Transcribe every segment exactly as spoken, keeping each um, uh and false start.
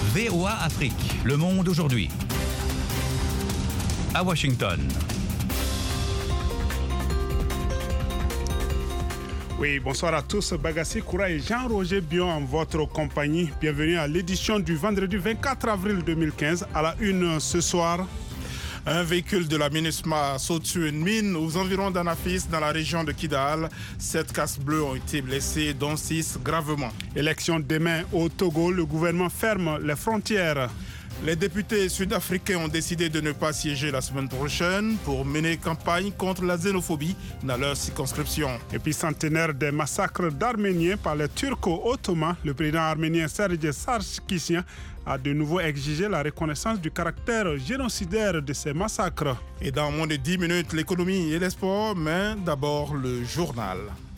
V O A Afrique, le monde aujourd'hui. À Washington. Oui, bonsoir à tous. Bagassi Koura et Jean-Roger Bion en votre compagnie. Bienvenue à l'édition du vendredi vingt-quatre avril deux mille quinze. À la une ce soir. Un véhicule de la MINUSMA saute sur une mine aux environs d'Anafis dans la région de Kidal. Sept casques bleus ont été blessés, dont six gravement. Élection demain au Togo. Le gouvernement ferme les frontières. Les députés sud-africains ont décidé de ne pas siéger la semaine prochaine pour mener campagne contre la xénophobie dans leur circonscription. Et puis centenaire des massacres d'Arméniens par les Turco-Ottomans, le président arménien Serge Sarkisian a de nouveau exigé la reconnaissance du caractère génocidaire de ces massacres. Et dans moins de dix minutes, l'économie et les sports, mais d'abord le journal.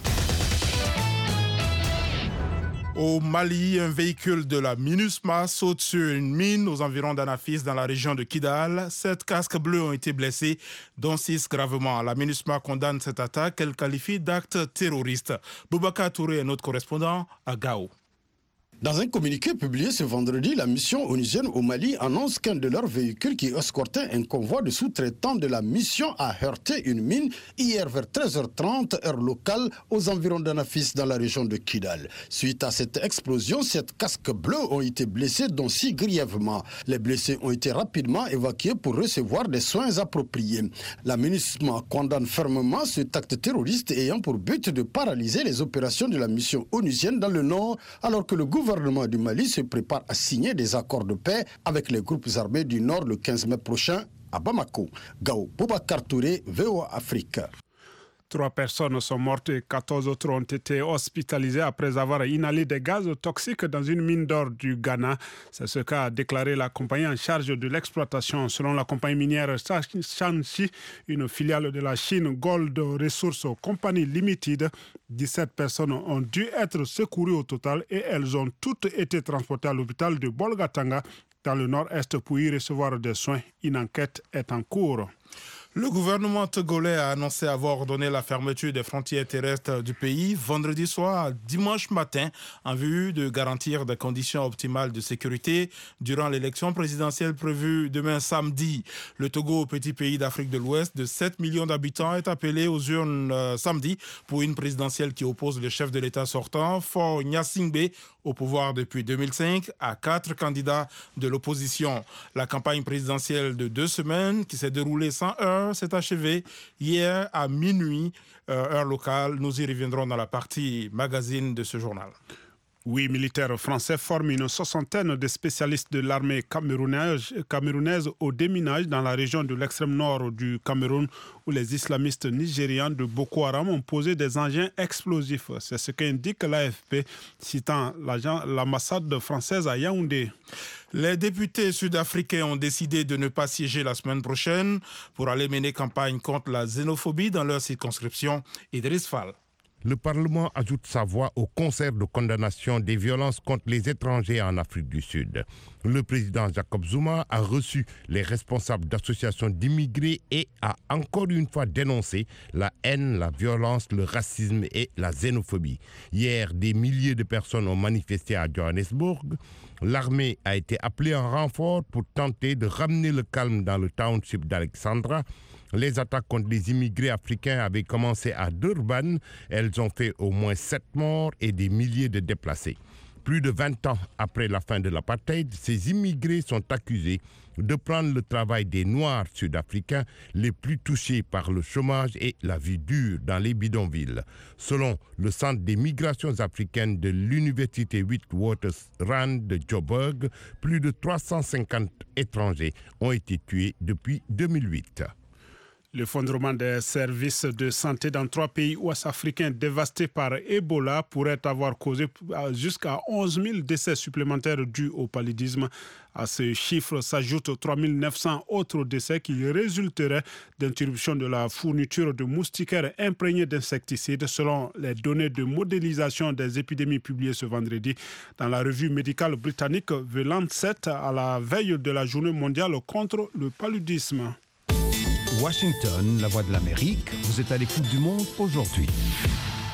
Au Mali, un véhicule de la MINUSMA saute sur une mine aux environs d'Anafis dans la région de Kidal. Sept casques bleus ont été blessés, dont six gravement. La MINUSMA condamne cette attaque qu'elle qualifie d'acte terroriste. Boubacar Touré est notre correspondant à Gao. Dans un communiqué publié ce vendredi, la mission onusienne au Mali annonce qu'un de leurs véhicules qui escortait un convoi de sous-traitants de la mission a heurté une mine hier vers treize heures trente, heure locale, aux environs d'Anafis dans la région de Kidal. Suite à cette explosion, sept casques bleus ont été blessés, dont six grièvement. Les blessés ont été rapidement évacués pour recevoir des soins appropriés. La MINUSMA condamne fermement cet acte terroriste ayant pour but de paralyser les opérations de la mission onusienne dans le nord, alors que le gouvernement Le gouvernement du Mali se prépare à signer des accords de paix avec les groupes armés du Nord le quinze mai prochain à Bamako. Gao, Boubacar Touré, V O A Afrique. Trois personnes sont mortes et quatorze autres ont été hospitalisées après avoir inhalé des gaz toxiques dans une mine d'or du Ghana. C'est ce qu'a déclaré la compagnie en charge de l'exploitation. Selon la compagnie minière Shanxi, une filiale de la Chine Gold Resources Company Limited, dix-sept personnes ont dû être secourues au total et elles ont toutes été transportées à l'hôpital de Bolgatanga dans le nord-est pour y recevoir des soins. Une enquête est en cours. Le gouvernement togolais a annoncé avoir ordonné la fermeture des frontières terrestres du pays vendredi soir à dimanche matin en vue de garantir des conditions optimales de sécurité durant l'élection présidentielle prévue demain samedi. Le Togo, petit pays d'Afrique de l'Ouest de sept millions d'habitants, est appelé aux urnes euh, samedi pour une présidentielle qui oppose le chef de l'État sortant, Faure Gnassingbé, au pouvoir depuis deux mille cinq, à quatre candidats de l'opposition. La campagne présidentielle de deux semaines qui s'est déroulée sans heure s'est achevée hier à minuit, euh, heure locale. Nous y reviendrons dans la partie magazine de ce journal. Huit militaires français forment une soixantaine de spécialistes de l'armée camerounaise, camerounaise au déminage dans la région de l'extrême nord du Cameroun où les islamistes nigérians de Boko Haram ont posé des engins explosifs. C'est ce qu'indique l'A F P, citant l'ambassade française à Yaoundé. Les députés sud-africains ont décidé de ne pas siéger la semaine prochaine pour aller mener campagne contre la xénophobie dans leur circonscription. Idriss Fall. Le Parlement ajoute sa voix au concert de condamnation des violences contre les étrangers en Afrique du Sud. Le président Jacob Zuma a reçu les responsables d'associations d'immigrés et a encore une fois dénoncé la haine, la violence, le racisme et la xénophobie. Hier, des milliers de personnes ont manifesté à Johannesburg. L'armée a été appelée en renfort pour tenter de ramener le calme dans le township d'Alexandra. Les attaques contre les immigrés africains avaient commencé à Durban. Elles ont fait au moins sept morts et des milliers de déplacés. Plus de vingt ans après la fin de l'apartheid, ces immigrés sont accusés de prendre le travail des Noirs sud-africains les plus touchés par le chômage et la vie dure dans les bidonvilles. Selon le Centre des migrations africaines de l'Université Witwatersrand de Joburg, plus de trois cent cinquante étrangers ont été tués depuis deux mille huit. L'effondrement des services de santé dans trois pays ouest-africains dévastés par Ebola pourrait avoir causé jusqu'à onze mille décès supplémentaires dus au paludisme. À ce chiffre s'ajoutent trois mille neuf cents autres décès qui résulteraient d'interruption de la fourniture de moustiquaires imprégnés d'insecticides selon les données de modélisation des épidémies publiées ce vendredi dans la revue médicale britannique The Lancet à la veille de la journée mondiale contre le paludisme. Washington, la voix de l'Amérique, vous êtes à l'écoute du monde aujourd'hui.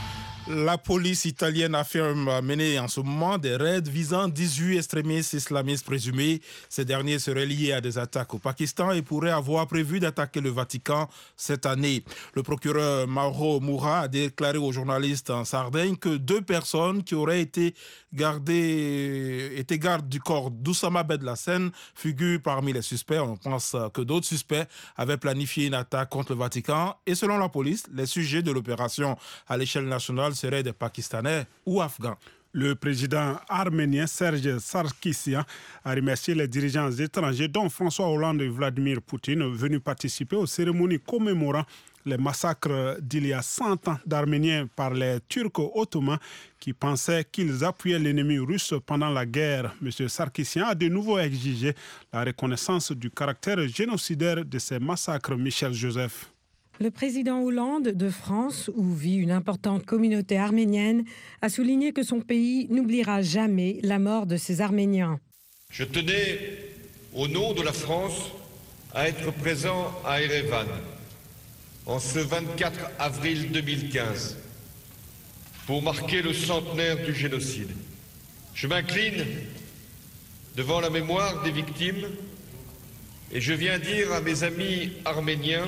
La police italienne affirme mener en ce moment des raids visant dix-huit extrémistes islamistes présumés. Ces derniers seraient liés à des attaques au Pakistan et pourraient avoir prévu d'attaquer le Vatican cette année. Le procureur Mauro Moura a déclaré aux journalistes en Sardaigne que deux personnes qui auraient été gardées, été gardes du corps d'Oussama Ben Laden figurent parmi les suspects. On pense que d'autres suspects avaient planifié une attaque contre le Vatican et selon la police, les sujets de l'opération à l'échelle nationale seraient des Pakistanais ou Afghans. Le président arménien Serge Sarkissian a remercié les dirigeants étrangers, dont François Hollande et Vladimir Poutine, venus participer aux cérémonies commémorant les massacres d'il y a cent ans d'Arméniens par les Turcs ottomans qui pensaient qu'ils appuyaient l'ennemi russe pendant la guerre. M. Sarkissian a de nouveau exigé la reconnaissance du caractère génocidaire de ces massacres. Michel Joseph. Le président Hollande de France, où vit une importante communauté arménienne, a souligné que son pays n'oubliera jamais la mort de ces Arméniens. Je tenais, au nom de la France, à être présent à Erevan en ce vingt-quatre avril deux mille quinze pour marquer le centenaire du génocide. Je m'incline devant la mémoire des victimes et je viens dire à mes amis arméniens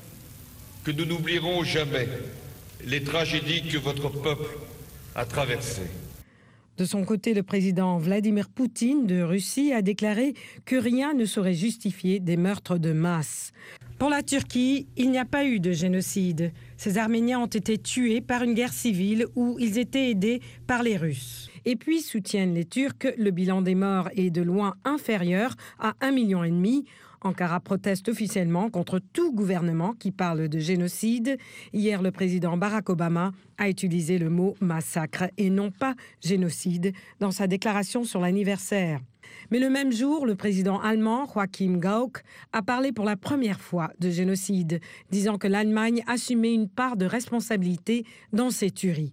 que nous n'oublierons jamais les tragédies que votre peuple a traversées. De son côté, le président Vladimir Poutine de Russie a déclaré que rien ne saurait justifier des meurtres de masse. Pour la Turquie, il n'y a pas eu de génocide. Ces Arméniens ont été tués par une guerre civile où ils étaient aidés par les Russes. Et puis, soutiennent les Turcs, le bilan des morts est de loin inférieur à un million et demi. Ankara proteste officiellement contre tout gouvernement qui parle de génocide. Hier, le président Barack Obama a utilisé le mot massacre et non pas génocide dans sa déclaration sur l'anniversaire. Mais le même jour, le président allemand Joachim Gauck a parlé pour la première fois de génocide, disant que l'Allemagne assumait une part de responsabilité dans ces tueries.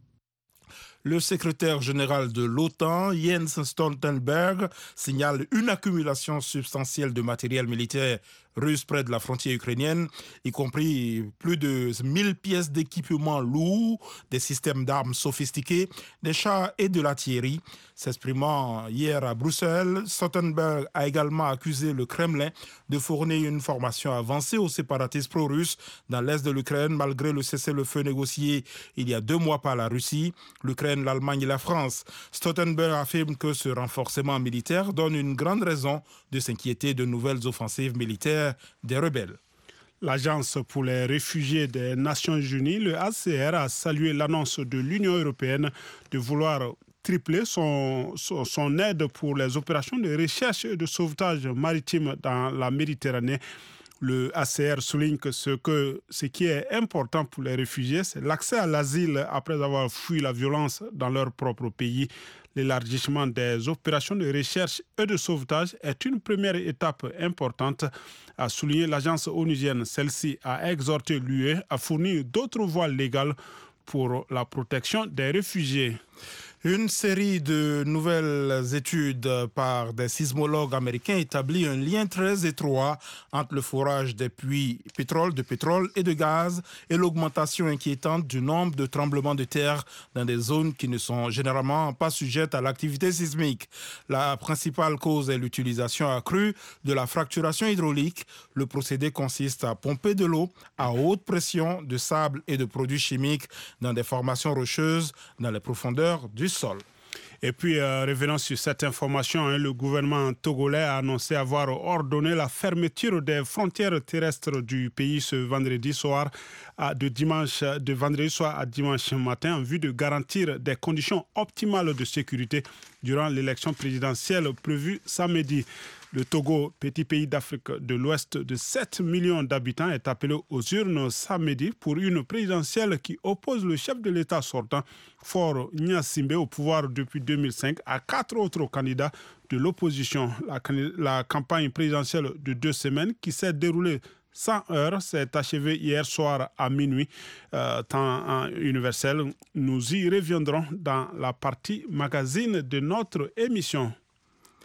Le secrétaire général de l'OTAN, Jens Stoltenberg, signale une accumulation substantielle de matériel militaire russe près de la frontière ukrainienne, y compris plus de mille pièces d'équipement lourd, des systèmes d'armes sophistiqués, des chars et de l'artillerie. S'exprimant hier à Bruxelles, Stoltenberg a également accusé le Kremlin de fournir une formation avancée aux séparatistes pro-russes dans l'est de l'Ukraine, malgré le cessez-le-feu négocié il y a deux mois par la Russie, l'Ukraine, l'Allemagne et la France. Stoltenberg affirme que ce renforcement militaire donne une grande raison de s'inquiéter de nouvelles offensives militaires des rebelles. L'Agence pour les réfugiés des Nations Unies, le H C R, a salué l'annonce de l'Union européenne de vouloir tripler son, son, son aide pour les opérations de recherche et de sauvetage maritime dans la Méditerranée. Le H C R souligne que ce, que ce qui est important pour les réfugiés, c'est l'accès à l'asile après avoir fui la violence dans leur propre pays. L'élargissement des opérations de recherche et de sauvetage est une première étape importante, a souligné l'agence onusienne. Celle-ci a exhorté l'U E à fournir d'autres voies légales pour la protection des réfugiés. Une série de nouvelles études par des sismologues américains établit un lien très étroit entre le forage des puits pétrole, de pétrole et de gaz et l'augmentation inquiétante du nombre de tremblements de terre dans des zones qui ne sont généralement pas sujettes à l'activité sismique. La principale cause est l'utilisation accrue de la fracturation hydraulique. Le procédé consiste à pomper de l'eau à haute pression, de sable et de produits chimiques dans des formations rocheuses dans les profondeurs du sol. Et puis, euh, revenons sur cette information, hein, le gouvernement togolais a annoncé avoir ordonné la fermeture des frontières terrestres du pays ce vendredi soir, à, de, dimanche, de vendredi soir à dimanche matin, en vue de garantir des conditions optimales de sécurité durant l'élection présidentielle prévue samedi. Le Togo, petit pays d'Afrique de l'Ouest de sept millions d'habitants, est appelé aux urnes samedi pour une présidentielle qui oppose le chef de l'État sortant, Faure Gnassingbé, au pouvoir depuis deux mille cinq, à quatre autres candidats de l'opposition. La, la campagne présidentielle de deux semaines qui s'est déroulée sans heure s'est achevée hier soir à minuit, euh, temps universel. Nous y reviendrons dans la partie magazine de notre émission.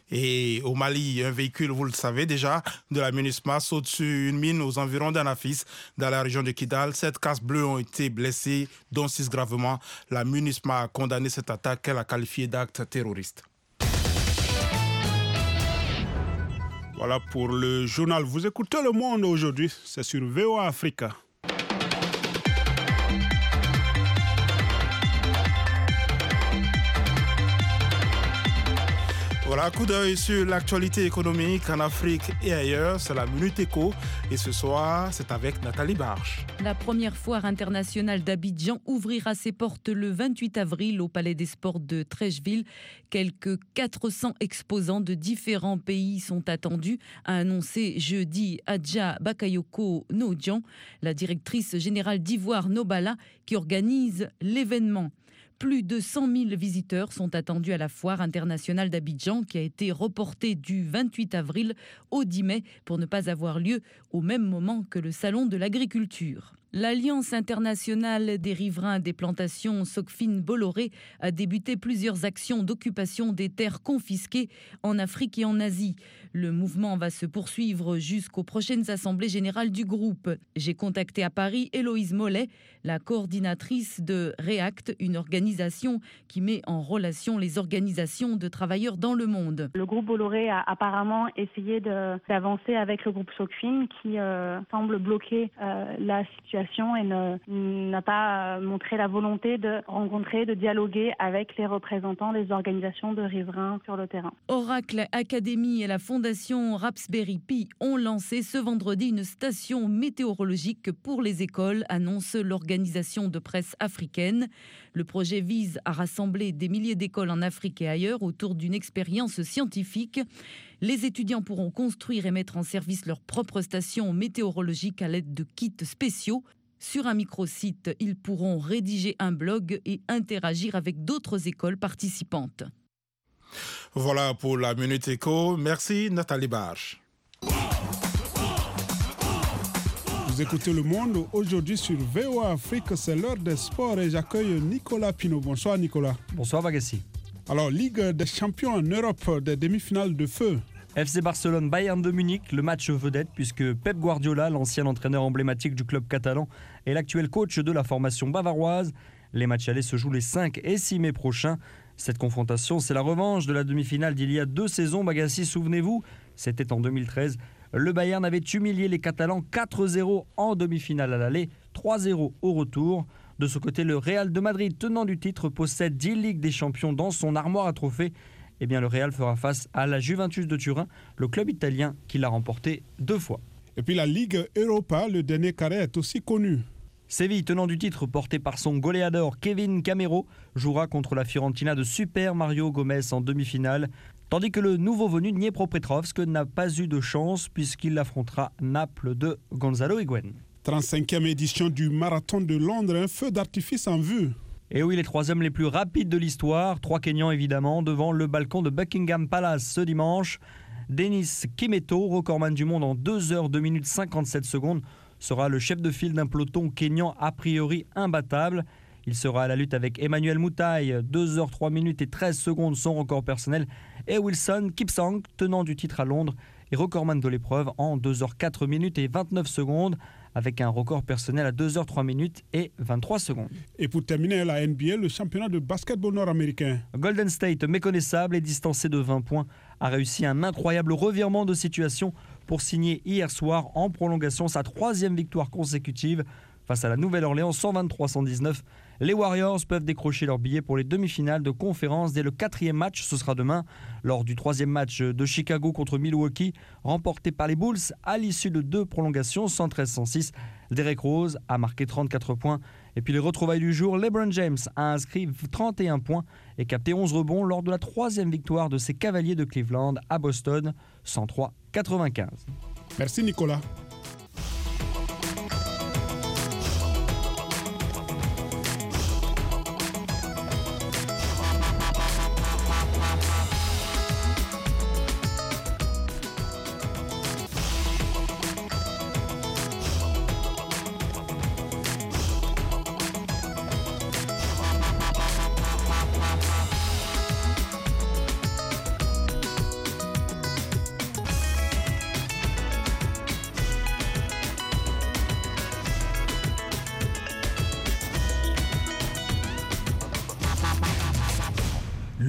Et au Mali, un véhicule, vous le savez déjà, de la MINUSMA saute sur une mine aux environs d'Anafis, dans la région de Kidal. Sept casques bleus ont été blessés, dont six gravement. La MINUSMA a condamné cette attaque qu'elle a qualifiée d'acte terroriste. Voilà pour le journal. Vous écoutez Le Monde aujourd'hui, c'est sur V O A Africa. Voilà, coup d'œil sur l'actualité économique en Afrique et ailleurs. C'est la Minute Éco. Et ce soir, c'est avec Nathalie Barche. La première foire internationale d'Abidjan ouvrira ses portes le vingt-huit avril au Palais des Sports de Treichville. Quelques quatre cents exposants de différents pays sont attendus, a annoncé jeudi Adja Bakayoko Nodjan, la directrice générale d'Ivoire Nobala, qui organise l'événement. Plus de cent mille visiteurs sont attendus à la foire internationale d'Abidjan qui a été reportée du vingt-huit avril au dix mai pour ne pas avoir lieu au même moment que le salon de l'agriculture. L'Alliance internationale des riverains des plantations Sokfin-Bolloré a débuté plusieurs actions d'occupation des terres confisquées en Afrique et en Asie. Le mouvement va se poursuivre jusqu'aux prochaines assemblées générales du groupe. J'ai contacté à Paris Héloïse Mollet, la coordinatrice de REACT, une organisation qui met en relation les organisations de travailleurs dans le monde. Le groupe Bolloré a apparemment essayé de, d'avancer avec le groupe Sokfin qui euh, semble bloquer euh, la situation et ne, n'a pas montré la volonté de rencontrer, de dialoguer avec les représentants des organisations de riverains sur le terrain. Oracle Academy et la fondation Raspberry Pi ont lancé ce vendredi une station météorologique pour les écoles, annonce l'organisation de presse africaine. Le projet vise à rassembler des milliers d'écoles en Afrique et ailleurs autour d'une expérience scientifique. Les étudiants pourront construire et mettre en service leur propre station météorologique à l'aide de kits spéciaux. Sur un microsite, ils pourront rédiger un blog et interagir avec d'autres écoles participantes. Voilà pour la Minute Éco. Merci Nathalie Barche. Vous écoutez Le Monde aujourd'hui sur V O A Afrique, c'est l'heure des sports et j'accueille Nicolas Pinault. Bonsoir Nicolas. Bonsoir Bagassi. Alors, Ligue des champions en Europe, des demi-finales de feu. F C Barcelone, Bayern de Munich, le match vedette puisque Pep Guardiola, l'ancien entraîneur emblématique du club catalan, est l'actuel coach de la formation bavaroise. Les matchs allés se jouent les cinq et six mai prochains. Cette confrontation, c'est la revanche de la demi-finale d'il y a deux saisons. Bagassi, souvenez-vous, c'était en deux mille treize. Le Bayern avait humilié les Catalans quatre zéro en demi-finale à l'aller, trois zéro au retour. De ce côté, le Real de Madrid, tenant du titre, possède dix Ligues des Champions dans son armoire à trophées. Eh bien, le Real fera face à la Juventus de Turin, le club italien qui l'a remporté deux fois. Et puis la Ligue Europa, le dernier carré est aussi connu. Séville, tenant du titre, porté par son goléador Kevin Camero, jouera contre la Fiorentina de Super Mario Gomez en demi-finale. Tandis que le nouveau venu Dniepropetrovsk n'a pas eu de chance puisqu'il affrontera Naples de Gonzalo Higuaín. trente-cinquième édition du Marathon de Londres, un feu d'artifice en vue. Et oui, les trois hommes les plus rapides de l'histoire, trois Kenyans évidemment, devant le balcon de Buckingham Palace ce dimanche. Denis Kimeto, recordman du monde en deux heures deux minutes cinquante-sept secondes, sera le chef de file d'un peloton kényan a priori imbattable. Il sera à la lutte avec Emmanuel Mutai, deux heures trois minutes et treize secondes son record personnel, et Wilson Kipsang, tenant du titre à Londres, et recordman de l'épreuve en deux heures quatre minutes et vingt-neuf secondes, avec un record personnel à deux heures trois minutes et vingt-trois secondes. Et pour terminer, la N B A, le championnat de basketball nord-américain. Golden State, méconnaissable et distancé de vingt points, a réussi un incroyable revirement de situation pour signer hier soir en prolongation sa troisième victoire consécutive face à la Nouvelle-Orléans cent vingt-trois à cent dix-neuf. Les Warriors peuvent décrocher leur billet pour les demi-finales de conférence dès le quatrième match, ce sera demain, lors du troisième match de Chicago contre Milwaukee, remporté par les Bulls à l'issue de deux prolongations, cent treize à cent six. Derrick Rose a marqué trente-quatre points. Et puis les retrouvailles du jour, LeBron James a inscrit trente et un points et capté onze rebonds lors de la troisième victoire de ses Cavaliers de Cleveland à Boston, cent trois à quatre-vingt-quinze. Merci Nicolas.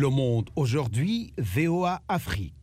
Le Monde aujourd'hui, V O A Afrique.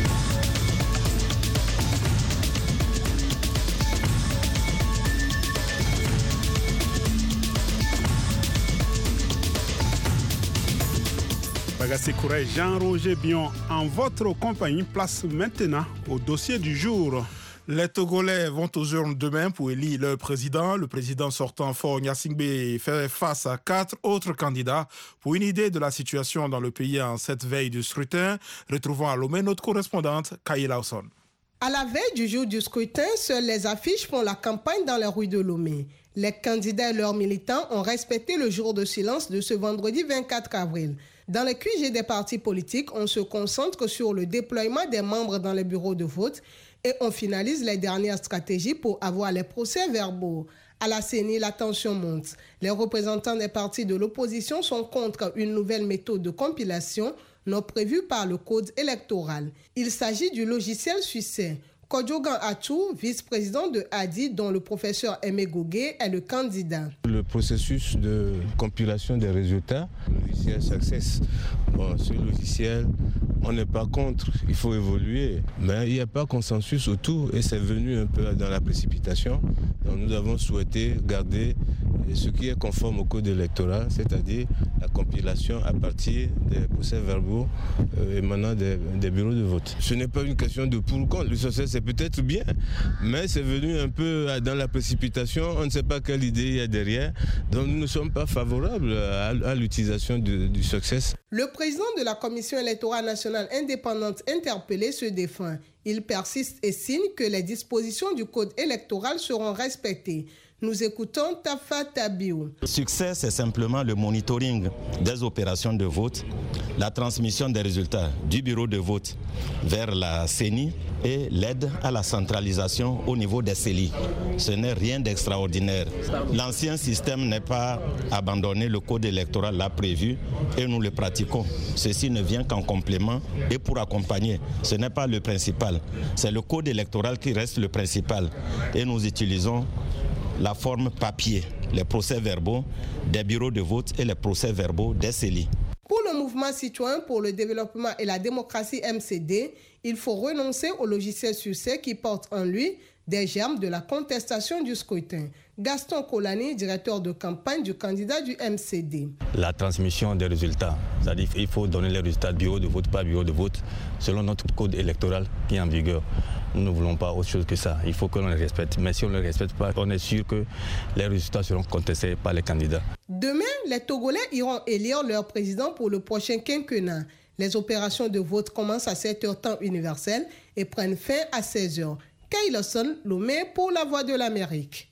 Bagassé Kouré, Jean-Roger Bion, en votre compagnie, place maintenant au dossier du jour. Les Togolais vont aux urnes demain pour élire leur président. Le président sortant Faure Gnassingbé fait face à quatre autres candidats pour une idée de la situation dans le pays en cette veille du scrutin. Retrouvons à Lomé notre correspondante, Kaï Lawson. À la veille du jour du scrutin, seules les affiches font la campagne dans les rues de Lomé. Les candidats et leurs militants ont respecté le jour de silence de ce vendredi vingt-quatre avril. Dans les Q G des partis politiques, on se concentre sur le déploiement des membres dans les bureaux de vote et on finalise les dernières stratégies pour avoir les procès-verbaux. À la C E N I, la tension monte. Les représentants des partis de l'opposition sont contre une nouvelle méthode de compilation non prévue par le code électoral. Il s'agit du logiciel suissais. Kodjogan Atou, vice-président de A D I, dont le professeur Aimé Gougué est le candidat. Le processus de compilation des résultats, le logiciel Success, bon, ce logiciel, on n'est pas contre, il faut évoluer, mais il n'y a pas consensus autour et c'est venu un peu dans la précipitation. Donc nous avons souhaité garder ce qui est conforme au code électoral, c'est-à-dire la compilation à partir des procès-verbaux euh, émanant des, des bureaux de vote. Ce n'est pas une question de pour ou contre, le Success c'est peut-être bien, mais c'est venu un peu dans la précipitation, on ne sait pas quelle idée il y a derrière, donc nous ne sommes pas favorables à, à l'utilisation du, du Success. Le président de la Commission électorale nationale indépendante interpellé se défend. Il persiste et signe que les dispositions du code électoral seront respectées. Nous écoutons Tafa Tabiou. Succès, c'est simplement le monitoring des opérations de vote, la transmission des résultats du bureau de vote vers la C E N I et l'aide à la centralisation au niveau des C E L I. Ce n'est rien d'extraordinaire. L'ancien système n'est pas abandonné, le code électoral l'a prévu et nous le pratiquons. Ceci ne vient qu'en complément et pour accompagner. Ce n'est pas le principal, c'est le code électoral qui reste le principal et nous utilisons la forme papier, les procès-verbaux des bureaux de vote et les procès-verbaux des C E L I. Pour le mouvement citoyen pour le développement et la démocratie M C D, il faut renoncer au logiciel succès qui porte en lui des germes de la contestation du scrutin. Gaston Kolani, directeur de campagne du candidat du M C D. La transmission des résultats, c'est-à-dire qu'il faut donner les résultats bureau de vote par bureau de vote selon notre code électoral qui est en vigueur. Nous ne voulons pas autre chose que ça. Il faut que l'on les respecte. Mais si on ne les respecte pas, on est sûr que les résultats seront contestés par les candidats. Demain, les Togolais iront élire leur président pour le prochain quinquennat. Les opérations de vote commencent à sept heures temps universel et prennent fin à seize heures. Kaï Lawson, Lomé pour la Voix de l'Amérique.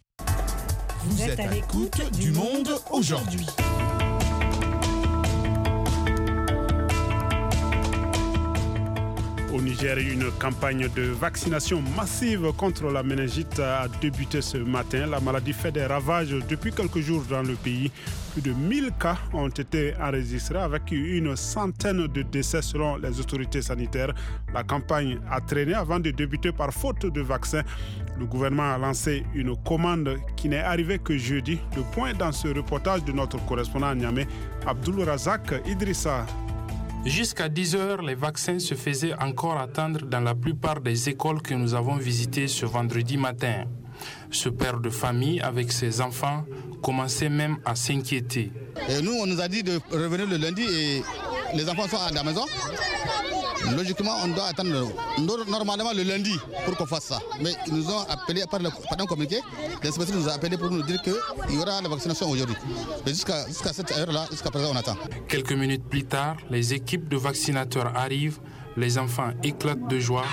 Vous êtes à l'écoute du Monde aujourd'hui. Au Niger, une campagne de vaccination massive contre la méningite a débuté ce matin. La maladie fait des ravages depuis quelques jours dans le pays. Plus de mille cas ont été enregistrés avec une centaine de décès selon les autorités sanitaires. La campagne a traîné avant de débuter par faute de vaccins. Le gouvernement a lancé une commande qui n'est arrivée que jeudi. Le point dans ce reportage de notre correspondant à Niamey, Abdul Razak Idrissa. Jusqu'à dix heures, les vaccins se faisaient encore attendre dans la plupart des écoles que nous avons visitées ce vendredi matin. Ce père de famille avec ses enfants commençait même à s'inquiéter. Et nous, on nous a dit de revenir le lundi et les enfants sont à la maison. Logiquement, on doit attendre normalement le lundi pour qu'on fasse ça. Mais ils nous ont appelé par, le, par un communiqué. Les spécialistes nous ont appelé pour nous dire qu'il y aura la vaccination aujourd'hui. Mais jusqu'à, jusqu'à cette heure-là, jusqu'à présent, on attend. Quelques minutes plus tard, les équipes de vaccinateurs arrivent. Les enfants éclatent de joie.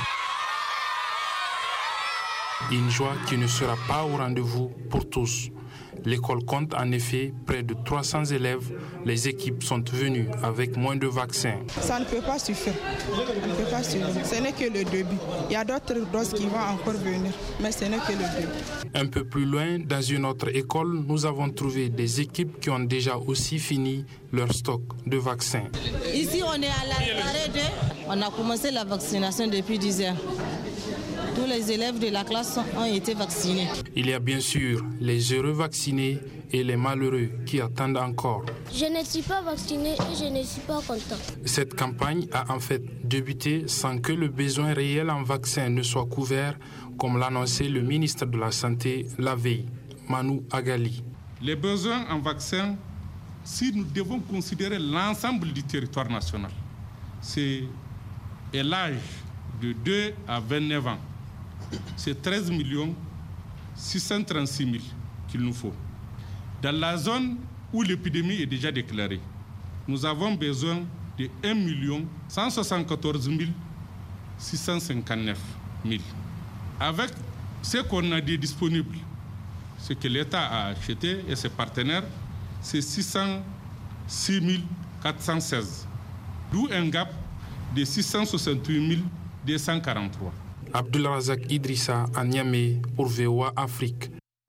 Une joie qui ne sera pas au rendez-vous pour tous. L'école compte en effet près de trois cents élèves. Les équipes sont venues avec moins de vaccins. Ça ne peut pas suffire. Ça ne peut pas suffire. Ce n'est que le début. Il y a d'autres doses qui vont encore venir, mais ce n'est que le début. Un peu plus loin, dans une autre école, nous avons trouvé des équipes qui ont déjà aussi fini leur stock de vaccins. Ici, on est à l'arrêt de... On a commencé la vaccination depuis dix heures. tous les élèves de la classe ont été vaccinés. Il y a bien sûr les heureux vaccinés et les malheureux qui attendent encore. Je ne suis pas vacciné et je ne suis pas content. Cette campagne a en fait débuté sans que le besoin réel en vaccin ne soit couvert, comme l'annonçait le ministre de la Santé la veille, Manu Agali. Les besoins en vaccin, si nous devons considérer l'ensemble du territoire national, c'est l'âge de deux à vingt-neuf ans. C'est treize millions six cent trente-six mille qu'il nous faut. Dans la zone où l'épidémie est déjà déclarée, nous avons besoin de un million cent soixante-quatorze mille six cent cinquante-neuf mille. Avec ce qu'on a dit disponible, ce que l'État a acheté et ses partenaires, c'est six cent six mille quatre cent seize. D'où un gap de six cent soixante-huit mille deux cent quarante-trois. Abdulrazak Idrissa à Niamey pour V O A Afrique.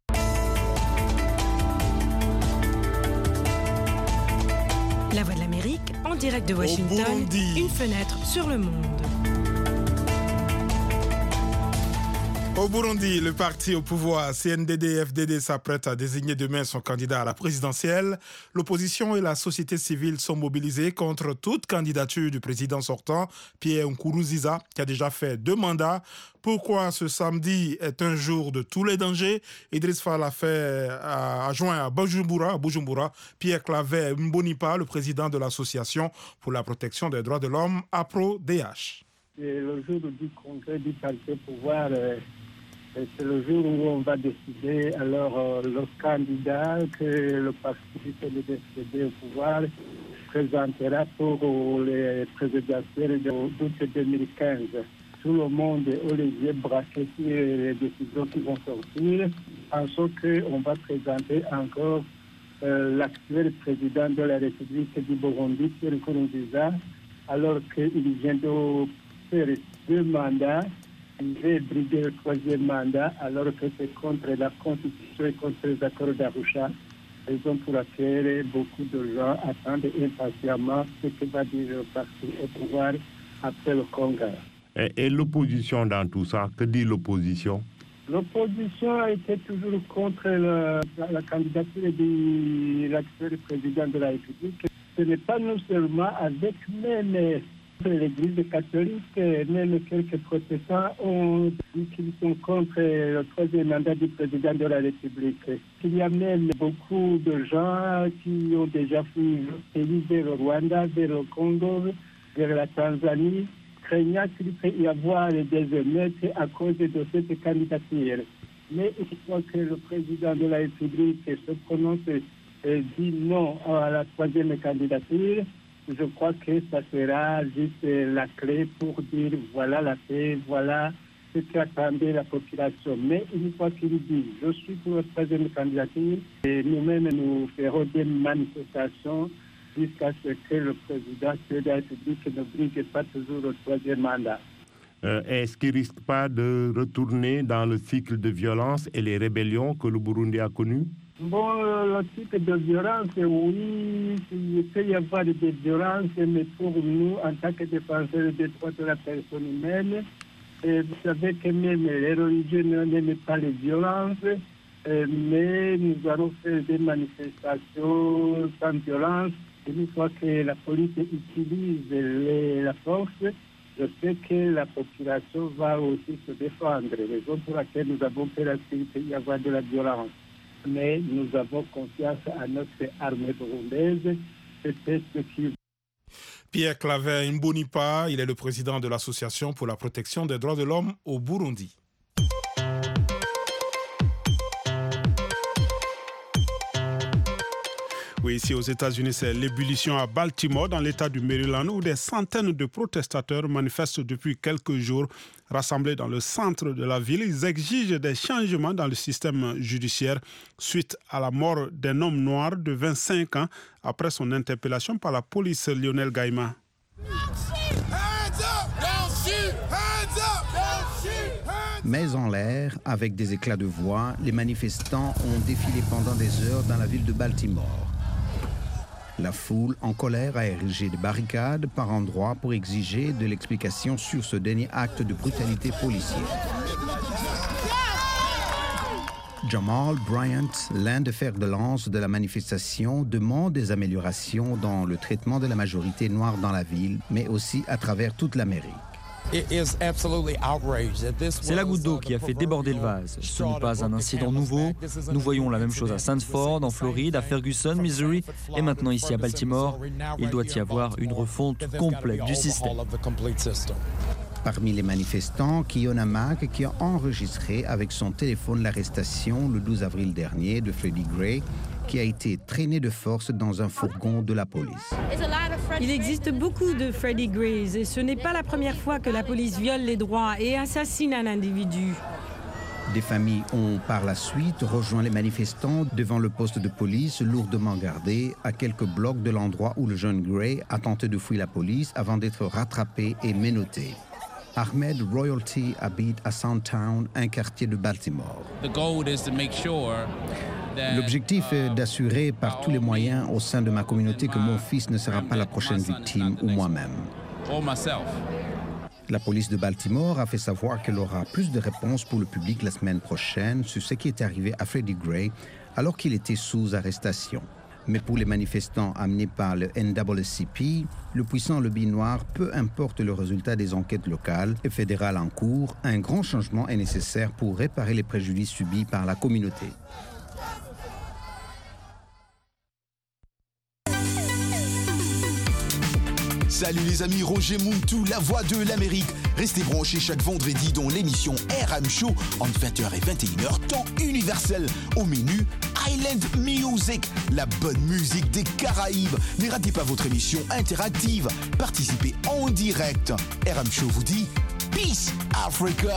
La Voix de l'Amérique, en direct de Washington, une fenêtre sur le monde. Au Burundi, le parti au pouvoir C N D D F D D s'apprête à désigner demain son candidat à la présidentielle. L'opposition et la société civile sont mobilisées contre toute candidature du président sortant, Pierre Nkurunziza, qui a déjà fait deux mandats. Pourquoi ce samedi est un jour de tous les dangers? Idriss Fall a, fait, a, a joint à Bujumbura, à Bujumbura Pierre Claver Mbonipa, le président de l'association pour la protection des droits de l'homme, APRO-D H. C'est le jour du congrès du parti au pouvoir. Euh... C'est le jour où on va décider alors euh, le candidat que le parti du P D au pouvoir présentera pour euh, les présidentielles d'août deux mille quinze. Tout le monde est aux yeux braqués sur les décisions qui vont sortir, en sorte qu'on va présenter encore euh, l'actuel président de la République du Burundi, Pierre Nkurunziza, alors qu'il vient de faire deux mandats. Il veut briguer le troisième mandat alors que c'est contre la Constitution et contre les accords d'Arusha. Raison pour laquelle beaucoup de gens attendent impatiemment ce que va dire le parti au pouvoir après le Congrès. Et, et l'opposition dans tout ça, que dit l'opposition? L'opposition a été toujours contre le, la, la candidature de l'actuel président de la République. Ce n'est pas nous seulement avec même l'Église catholique, même quelques protestants ont dit qu'ils sont contre le troisième mandat du président de la République. Il y a même beaucoup de gens qui ont déjà fui le pays vers le Rwanda, vers le Congo, vers la Tanzanie, craignant qu'il peut y avoir des émeutes à cause de cette candidature. Mais il faut que le président de la République se prononce et dit non à la troisième candidature. Je crois que ça sera juste la clé pour dire voilà la paix, voilà ce qu'attendait la population. Mais une fois qu'il dit je suis pour la troisième candidature, et nous-mêmes nous ferons des manifestations jusqu'à ce que le président de la République ne brigue pas toujours le troisième mandat. Euh, est-ce qu'il ne risque pas de retourner dans le cycle de violence et les rébellions que le Burundi a connues? Bon, le type de violence, oui, il peut y avoir des violences, mais pour nous, en tant que défenseurs des droits de la personne humaine, et vous savez que même les religieux n'aiment pas les violences, mais nous allons faire des manifestations sans violence. Et une fois que la police utilise les, la force, je sais que la population va aussi se défendre. Raison pour laquelle nous avons fait la suite, il y avoir de la violence. Mais nous avons confiance à notre armée burundaise. C'est ce qui... Pierre Claver Mbonipa, il est le président de l'Association pour la protection des droits de l'homme au Burundi. Oui, ici aux États-Unis, c'est l'ébullition à Baltimore, dans l'État du Maryland, où des centaines de protestateurs manifestent depuis quelques jours. Rassemblés dans le centre de la ville, ils exigent des changements dans le système judiciaire suite à la mort d'un homme noir de vingt-cinq ans après son interpellation par la police. Lionel Gaïma. Mais en l'air, avec des éclats de voix, les manifestants ont défilé pendant des heures dans la ville de Baltimore. La foule en colère a érigé des barricades par endroits pour exiger de l'explication sur ce dernier acte de brutalité policière. Jamal Bryant, l'un des fers de lance de la manifestation, demande des améliorations dans le traitement de la majorité noire dans la ville, mais aussi à travers toute l'Amérique. C'est la goutte d'eau qui a fait déborder le vase. Ce n'est pas un incident nouveau. Nous voyons la même chose à Sanford, en Floride, à Ferguson, Missouri, et maintenant ici à Baltimore. Il doit y avoir une refonte complète du système. Parmi les manifestants, Kiona Mack, qui a enregistré avec son téléphone l'arrestation le douze avril dernier de Freddie Gray, qui a été traîné de force dans un fourgon de la police. Il existe beaucoup de Freddie Grays et ce n'est pas la première fois que la police viole les droits et assassine un individu. Des familles ont par la suite rejoint les manifestants devant le poste de police lourdement gardé à quelques blocs de l'endroit où le jeune Gray a tenté de fuir la police avant d'être rattrapé et menotté. Ahmed Royalty habite à Soundtown, un quartier de Baltimore. L'objectif est d'assurer par tous les moyens au sein de ma communauté que mon fils ne sera pas la prochaine victime ou moi-même. La police de Baltimore a fait savoir qu'elle aura plus de réponses pour le public la semaine prochaine sur ce qui est arrivé à Freddie Gray alors qu'il était sous arrestation. Mais pour les manifestants amenés par le N double A C P, le puissant lobby noir, peu importe le résultat des enquêtes locales et fédérales en cours, un grand changement est nécessaire pour réparer les préjudices subis par la communauté. Salut les amis, Roger Muntu, la voix de l'Amérique. Restez branchés chaque vendredi dans l'émission R M Show entre vingt heures et vingt et une heures, temps universel. Au menu, Island Music, la bonne musique des Caraïbes. Ne ratez pas votre émission interactive. Participez en direct. R M Show vous dit Peace Africa.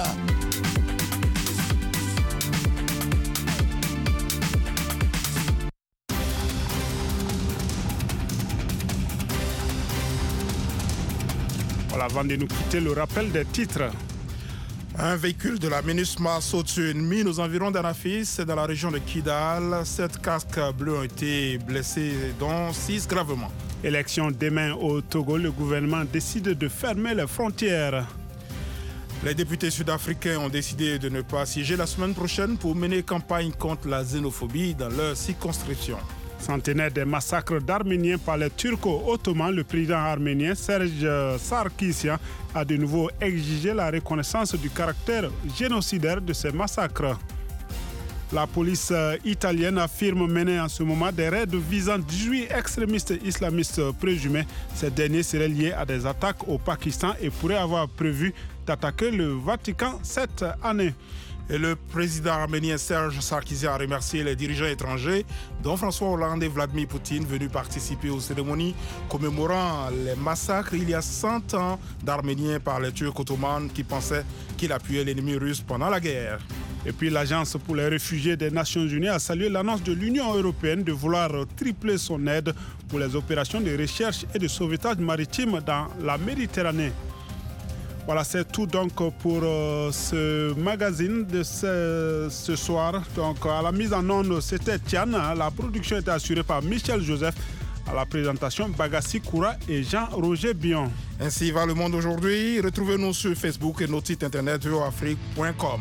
Avant de nous quitter, le rappel des titres. Un véhicule de la MINUSMA saute sur une mine aux environs d'Anafis, dans la région de Kidal. Sept casques bleus ont été blessés, dont six gravement. Élection demain au Togo, le gouvernement décide de fermer les frontières. Les députés sud-africains ont décidé de ne pas siéger la semaine prochaine pour mener campagne contre la xénophobie dans leur circonscription. Centenaire des massacres d'Arméniens par les Turco-Ottomans, le président arménien Serge Sarkissian a de nouveau exigé la reconnaissance du caractère génocidaire de ces massacres. La police italienne affirme mener en ce moment des raids visant dix-huit extrémistes islamistes présumés. Ces derniers seraient liés à des attaques au Pakistan et pourraient avoir prévu d'attaquer le Vatican cette année. Et le président arménien Serge Sarkissian a remercié les dirigeants étrangers, dont François Hollande et Vladimir Poutine, venus participer aux cérémonies commémorant les massacres il y a cent ans d'Arméniens par les Turcs ottomans qui pensaient qu'il appuyait l'ennemi russe pendant la guerre. Et puis l'Agence pour les réfugiés des Nations Unies a salué l'annonce de l'Union européenne de vouloir tripler son aide pour les opérations de recherche et de sauvetage maritime dans la Méditerranée. Voilà, c'est tout donc pour euh, ce magazine de ce, ce soir. Donc à la mise en onde, c'était Tian. La production était assurée par Michel Joseph. À la présentation, Bagassi Koura et Jean-Roger Bion. Ainsi va le monde aujourd'hui. Retrouvez-nous sur Facebook et notre site internet v o afrique point com.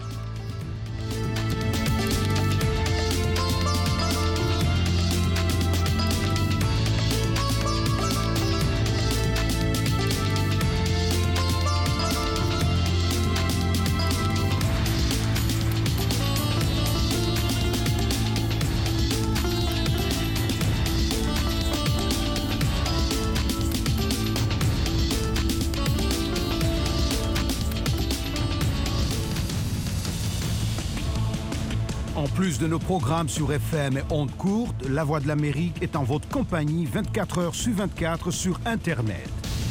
En plus de nos programmes sur F M et ondes courtes, La Voix de l'Amérique est en votre compagnie vingt-quatre heures sur vingt-quatre sur Internet.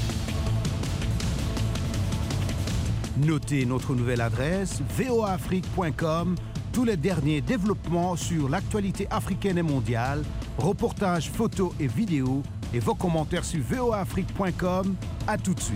Notez notre nouvelle adresse v o a afrique point com, tous les derniers développements sur l'actualité africaine et mondiale, reportages, photos et vidéos, et vos commentaires sur v o a afrique point com. À tout de suite.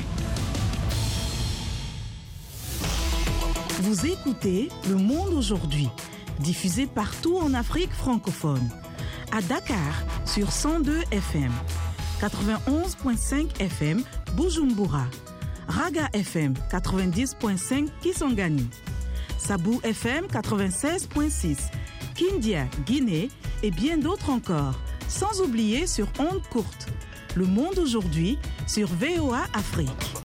Vous écoutez Le Monde aujourd'hui, diffusé partout en Afrique francophone. À Dakar, sur cent deux F M, quatre-vingt-onze virgule cinq F M Bujumbura, Raga F M quatre-vingt-dix virgule cinq Kisangani, Sabou F M quatre-vingt-seize virgule six, Kindia, Guinée et bien d'autres encore, sans oublier sur ondes courtes. Le monde aujourd'hui sur V O A Afrique.